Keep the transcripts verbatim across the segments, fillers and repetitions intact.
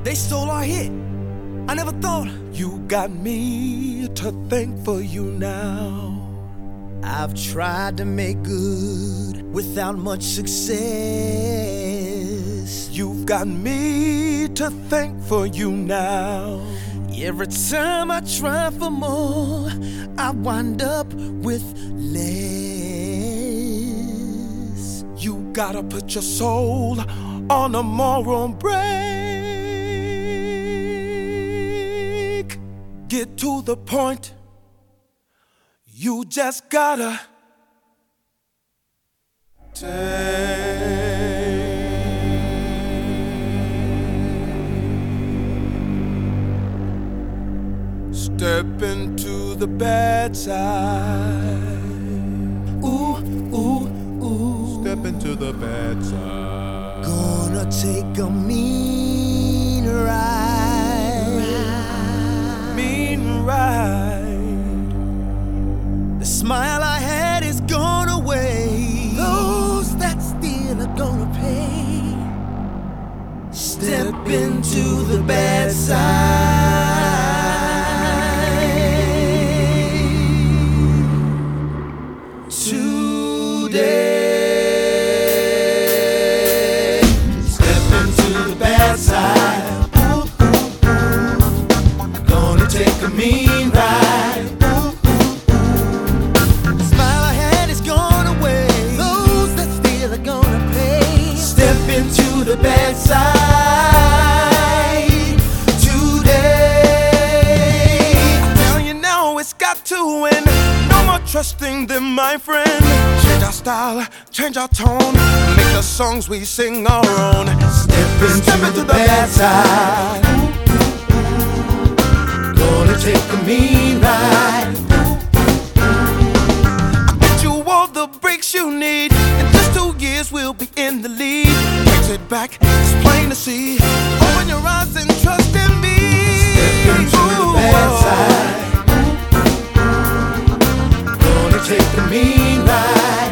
They stole our hit. I never thought. You got me to thank for you now. I've tried to make good without much success. You've got me to thank for you now. Every time I try for more, I wind up with less. You gotta put your soul on a moral break. Get to the point. You just gotta take. Step into the bad side. Ooh, ooh, ooh. Step into the bad side. Gonna take a mean ride. Mean ride. The smile I had is gone away. Those that steal are gonna pay. Step into the bad side. Today, step into the bad side. Ooh, ooh, ooh. Gonna take a mean ride. Ooh, ooh, ooh. The smile I had is gone away. Those that steal are gonna pay. Step into the bad side today. I tell you now, it's got to end. No more trusting them, my friend. Change our style, change our tone, make the songs we sing our own. Step, in, step into the bad side. Gonna take a mean ride. I bet you all the breaks you need. In just two years we'll be in the lead. Sit back, it's plain to see. Open your eyes and trust in me. Step into the bad side. Gonna take a mean ride.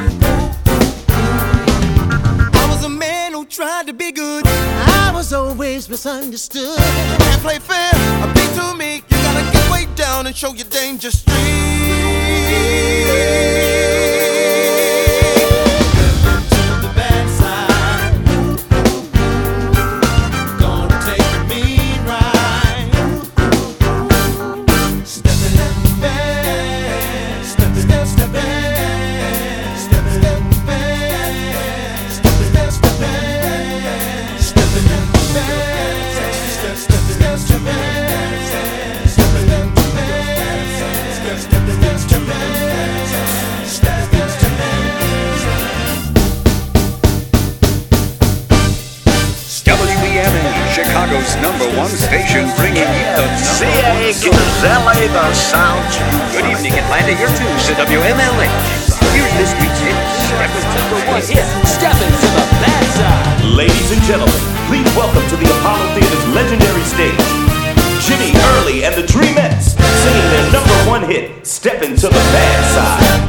I was a man who tried to be good. I was always misunderstood. You can't play fair or be too meek. You gotta get way down and show your danger street. Chicago's number one station, bringing you the C A gives L A the sound. Good evening, Atlanta. You're tuned to W M L H. Here's this week's hit. Step into the one hit. Step into the bad side. Ladies and gentlemen, please welcome to the Apollo Theater's legendary stage, Jimmy Early and the Dreamettes, singing their number one hit, Step Into the Bad Side.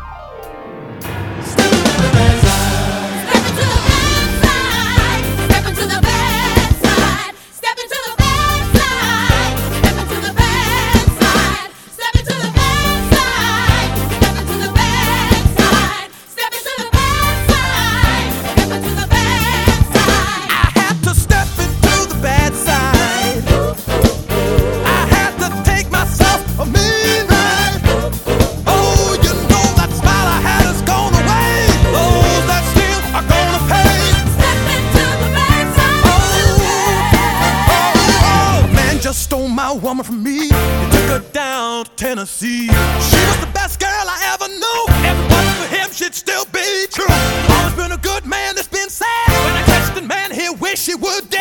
Stole my woman from me and took her down to Tennessee. She was the best girl I ever knew. If it wasn't for him, she'd still be true. Always been a good man that's been sad. When I touched the man, he wish he would die.